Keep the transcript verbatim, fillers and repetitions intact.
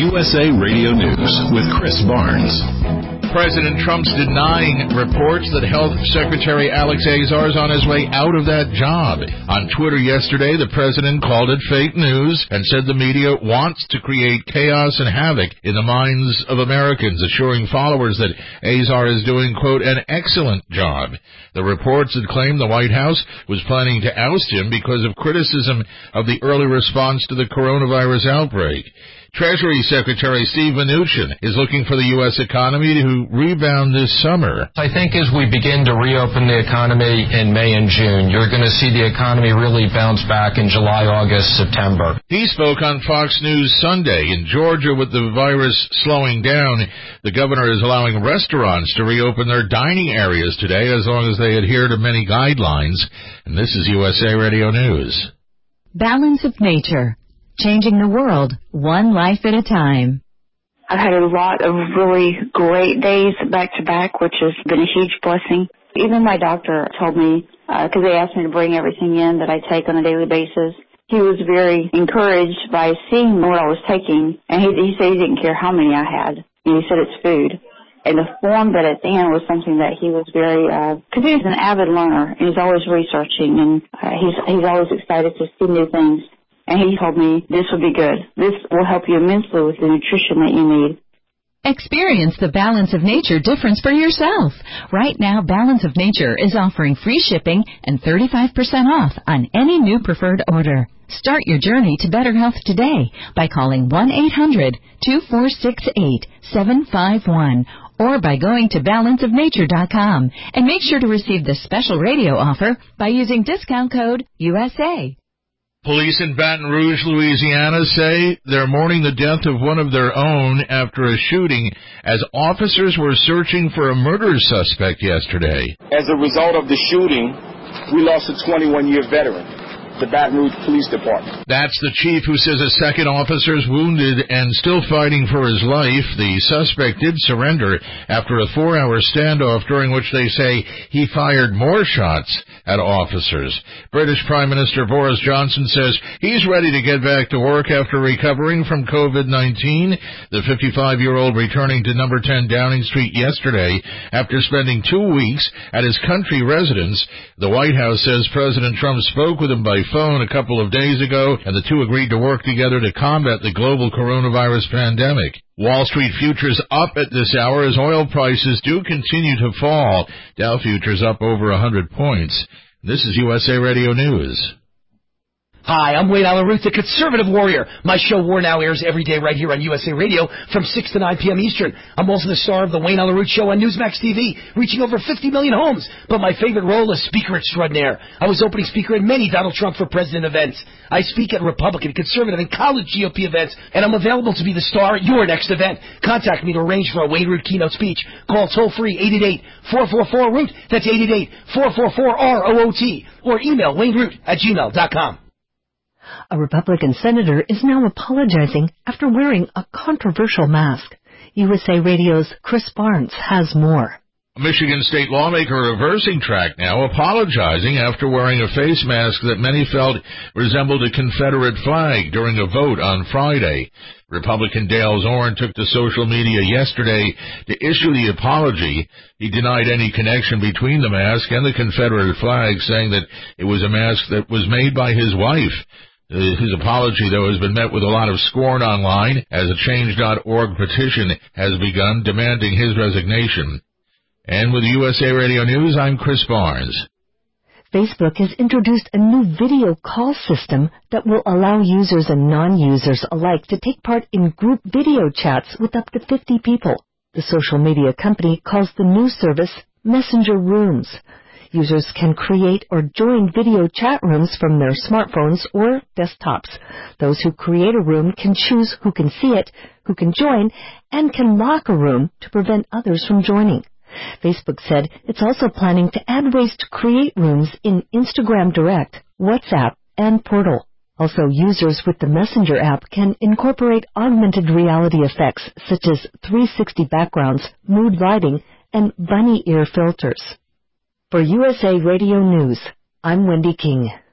U S A Radio News with Chris Barnes. President Trump's denying reports that Health Secretary Alex Azar is on his way out of that job. On Twitter yesterday, the president called it fake news and said the media wants to create chaos and havoc in the minds of Americans, assuring followers that Azar is doing, quote, an excellent job. The reports had claimed the White House was planning to oust him because of criticism of the early response to the coronavirus outbreak. Treasury Secretary Steve Mnuchin is looking for the U S economy to rebound this summer. I think as we begin to reopen the economy in May and June, you're going to see the economy really bounce back in July, August, September. He spoke on Fox News Sunday. In Georgia, with the virus slowing down, the governor is allowing restaurants to reopen their dining areas today as long as they adhere to many guidelines. And this is U S A Radio News. Balance of Nature. Changing the world, one life at a time. I've had a lot of really great days back to back, which has been a huge blessing. Even my doctor told me, because uh, they asked me to bring everything in that I take on a daily basis, he was very encouraged by seeing what I was taking, and he, he said he didn't care how many I had. And he said it's food. And the form that it's in was something that he was very, because uh, he's an avid learner, and he's always researching, and uh, he's, he's always excited to see new things. And he told me this would be good. This will help you immensely with the nutrition that you need. Experience the Balance of Nature difference for yourself. Right now, Balance of Nature is offering free shipping and thirty-five percent off on any new preferred order. Start your journey to better health today by calling one eight hundred two four six eight seven five one or by going to balance of nature dot com. And make sure to receive this special radio offer by using discount code U S A. Police in Baton Rouge, Louisiana say they're mourning the death of one of their own after a shooting as officers were searching for a murder suspect yesterday. As a result of the shooting, we lost a twenty-one-year veteran. The Baton Rouge Police Department. That's the chief who says a second officer is wounded and still fighting for his life. The suspect did surrender after a four-hour standoff during which they say he fired more shots at officers. British Prime Minister Boris Johnson says he's ready to get back to work after recovering from COVID nineteen. The fifty-five-year-old returning to number ten Downing Street yesterday after spending two weeks at his country residence. The White House says President Trump spoke with him by phone a couple of days ago, and the two agreed to work together to combat the global coronavirus pandemic. Wall Street futures up at this hour as oil prices do continue to fall. Dow futures up over one hundred points. This is U S A Radio News. Hi, I'm Wayne Allen Root, the Conservative Warrior. My show War Now airs every day right here on U S A Radio from six to nine p.m. Eastern. I'm also the star of the Wayne Allen Root Show on Newsmax T V, reaching over fifty million homes. But my favorite role is Speaker Extraordinaire. I was opening speaker at many Donald Trump for President events. I speak at Republican, Conservative, and college G O P events, and I'm available to be the star at your next event. Contact me to arrange for a Wayne Root keynote speech. Call toll-free eight eight eight, four four four, root. That's eight eight eight, four four four, R O O T. Or email wayneroot at gmail dot com. A Republican senator is now apologizing after wearing a controversial mask. U S A Radio's Chris Barnes has more. A Michigan state lawmaker reversing track now, apologizing after wearing a face mask that many felt resembled a Confederate flag during a vote on Friday. Republican Dale Zorn took to social media yesterday to issue the apology. He denied any connection between the mask and the Confederate flag, saying that it was a mask that was made by his wife. His apology, though, has been met with a lot of scorn online as a change dot org petition has begun demanding his resignation. And with U S A Radio News, I'm Chris Barnes. Facebook has introduced a new video call system that will allow users and non-users alike to take part in group video chats with up to fifty people. The social media company calls the new service Messenger Rooms. Users can create or join video chat rooms from their smartphones or desktops. Those who create a room can choose who can see it, who can join, and can lock a room to prevent others from joining. Facebook said it's also planning to add ways to create rooms in Instagram Direct, WhatsApp, and Portal. Also, users with the Messenger app can incorporate augmented reality effects such as three sixty backgrounds, mood lighting, and bunny ear filters. For U S A Radio News, I'm Wendy King.